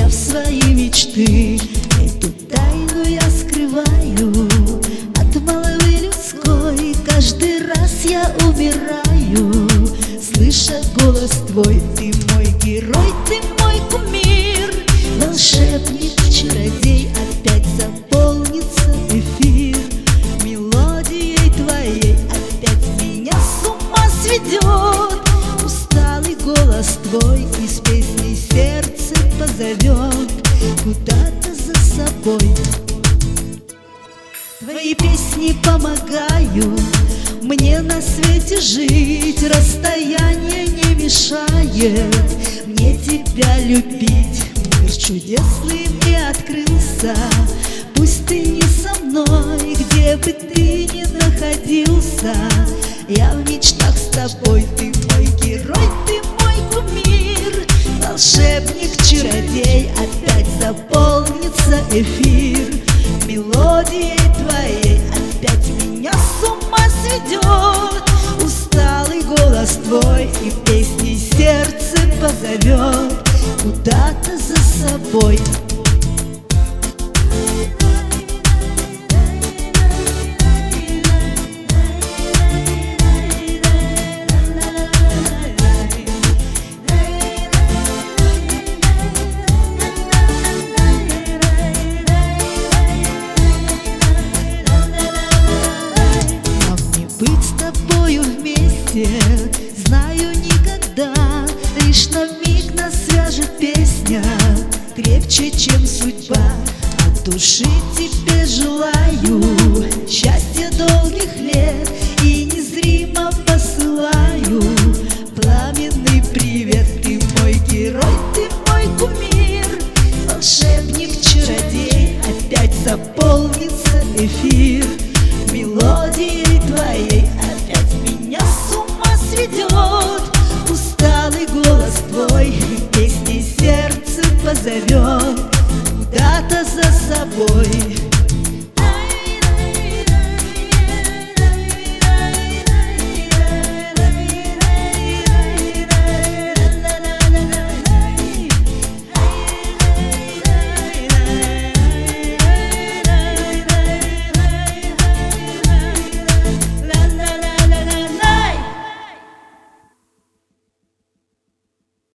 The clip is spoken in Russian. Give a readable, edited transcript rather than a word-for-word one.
в свои мечты. Эту тайну я скрываю от головы людской. Каждый раз я умираю, слыша голос твой. Ты мой герой, ты мой кумир, волшебник, чародей. Опять заполнится эфир мелодией твоей. Опять меня с ума сведет усталый голос твой. Из песни сердце позовет куда-то за собой. Твои песни помогают мне на свете жить. Расстояние не мешает мне тебя любить. Мир чудесный мне открылся, пусть ты не со мной, где бы ты ни находился. Я в мечтах с тобой. Ты мой герой, ты мой кумир, волшебник, чародей. Опять заполнится эфир мелодией твоей. Опять меня с ума сведет усталый голос твой. И песней сердце позовет куда-то за собой. Быть с тобою вместе, знаю, никогда. Лишь на миг нас свяжет песня, крепче, чем судьба. От души тебе желаю счастья долгих лет и незримо посылаю пламенный привет. Ты мой герой, ты мой кумир, волшебник, чародей. Опять заполнится эфир мелодией твоей. Опять меня с ума сведет усталый голос твой. И песней сердце позовет куда-то за собой.